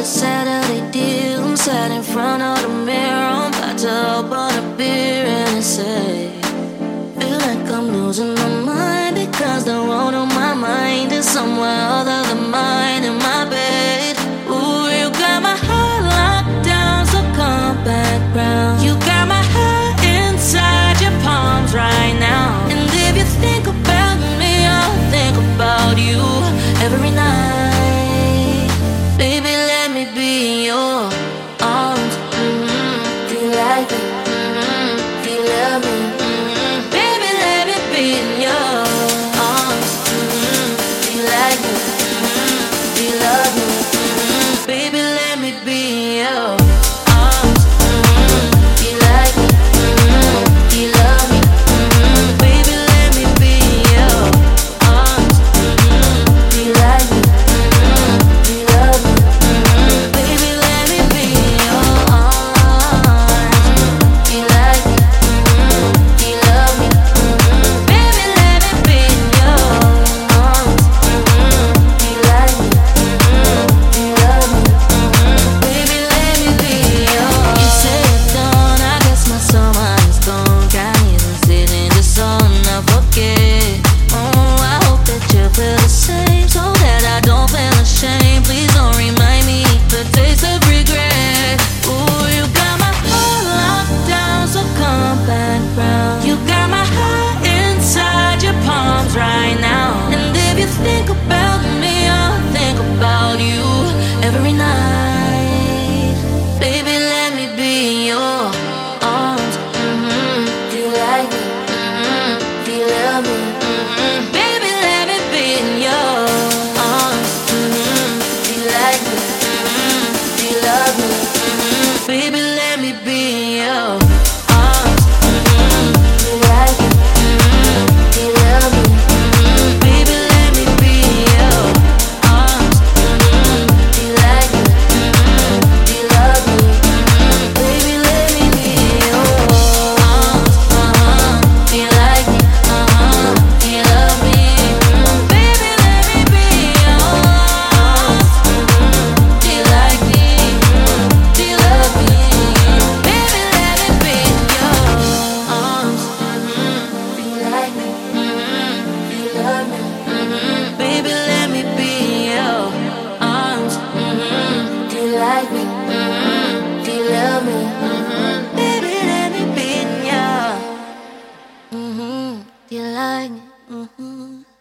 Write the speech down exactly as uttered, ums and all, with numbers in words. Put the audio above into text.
a Saturday deal. I'm sat in front of the mirror. I'm about to open a beer and I say, feel like I'm losing my mind, because the world on my mind is somewhere other than mine. In my bed, ooh, you got my heart locked down, so come back round. You got my heart inside your palms right now. And if you think about me, I'll think about you every night. Baby, let me be in your arms. Mm-hmm. Do you like it? Mm-hmm. Do you love me? Mm-hmm. Baby, let me be in your arms. Mm-hmm. Do you like it? Mm-hmm. Do you love me? Mm-hmm. Baby, let me be in your arms. Mm-hmm. Do you like it? Mm-hmm. Do you love me? Mm-hmm. Baby, let me be in your arms. Mm-hmm. Do you like it? Mm-hmm. Do you love me? Mm-hmm. Baby, let me be in your arms. Do you like it? Mm-hmm. Do you love me? Mm-hmm. Baby, let me be in your arms. Mm-hmm. Do you like it? Mm-hmm. Do you love me? Mm-hmm. Baby, let me be in your arms. You say it's done, I guess my summer is gone. Got me sitting just on I forget. Oh, I hope that you feel the same, so that I don't feel ashamed. Please don't remind me the taste of regret. Ooh, you got my heart locked down, so come back round. You got my heart inside your palms right now. And if you think about me, I'll think about you every night. Baby, let me be in your arms. Mm-hmm. Do you like me? Mm-hmm. Do you love me? Mm-hmm. Baby, let me be in your arms. Mm-hmm. Do you like me? Mm-hmm. Do you love me? Mm-hmm. Baby, let me be in your arms. Mm-hmm. Do you like it? Mm-hmm. Do you love me? Mm-hmm. Baby, let me be in your arms. Mm-hmm. Do you like it? Mm-hmm. Do you love me? Mm-hmm. Baby, let me be in your arms. Uh-huh. Do you like me? Uh-huh. Do you love me? Mm-hmm. Baby, let me be in your arms. Mm-hmm. Do you like me? Mm-hmm. Do you love me? Baby, let me be in your arms. Mm-hmm. Do you like me? Mm-hmm. Do you love me? Mm-hmm. Baby, let me be in your arms. Mm-hmm. Do you like me? Mm-hmm. Do you love me? Mm-hmm. Baby, let me be in your. Mm-hmm. Do you like me? Mm-hmm.